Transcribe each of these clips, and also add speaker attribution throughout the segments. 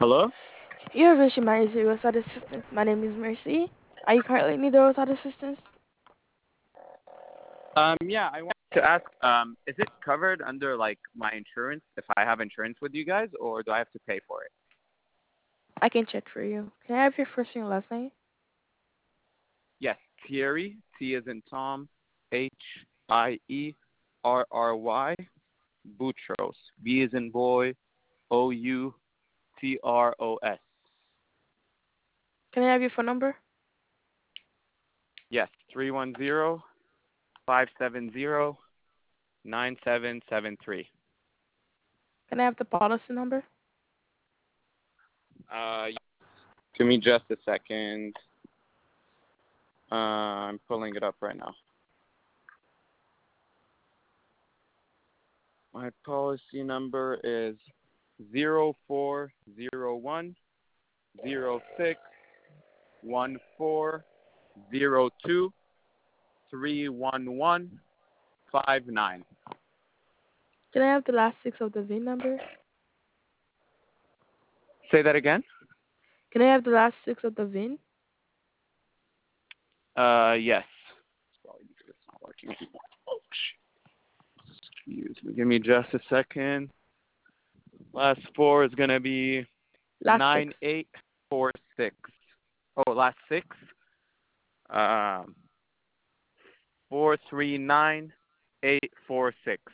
Speaker 1: Hello?
Speaker 2: You have reached my roadside assistance. My name is Mercy. Are you currently in need of roadside assistance?
Speaker 1: Yeah, I want to ask, is it covered under like my insurance if I have insurance with you guys, or do I have to pay for it?
Speaker 2: I can check for you. Can I have your first and last name?
Speaker 1: Yes, Thierry, T as in Tom, Hierry, Boutros, B as in boy, Outros.
Speaker 2: Can I have your phone number?
Speaker 1: Yes, 310-570-9773.
Speaker 2: Can I have the policy number?
Speaker 1: Uh, Give me just a second. I'm pulling it up right now. My policy number is 04010614023115.
Speaker 2: Can I have the last six of the VIN number?
Speaker 1: Say that again?
Speaker 2: Can I have the last six of the VIN?
Speaker 1: Yes. It's probably because it's not working anymore. Oh, shit. Excuse me. Give me just a second. Last four is going to be
Speaker 2: Last six.
Speaker 1: 9846. Oh, last six? 439846.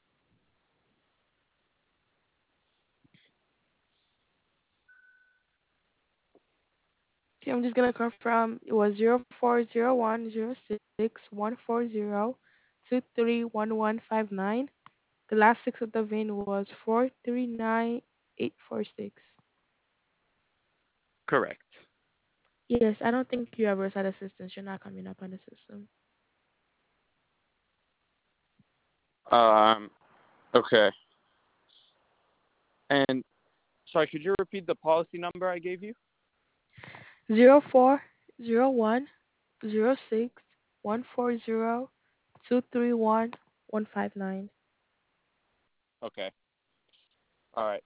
Speaker 2: Okay, I'm just gonna confirm it was 0401061402311159. The last six of the VIN was 439846.
Speaker 1: Correct.
Speaker 2: Yes, I don't think you have roadside assistance. You're not coming up on the system.
Speaker 1: Um, okay. And sorry, could you repeat the policy number I gave you?
Speaker 2: 0401061402311159.
Speaker 1: Okay. All right.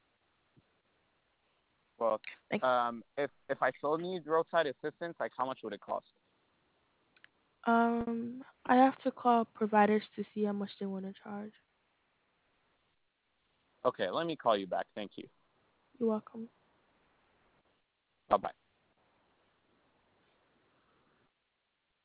Speaker 1: Well,
Speaker 2: Like,
Speaker 1: if I still need roadside assistance, like how much would it cost?
Speaker 2: I have to call providers to see how much they want to charge.
Speaker 1: Okay, let me call you back. Thank you.
Speaker 2: You're welcome.
Speaker 1: Bye bye.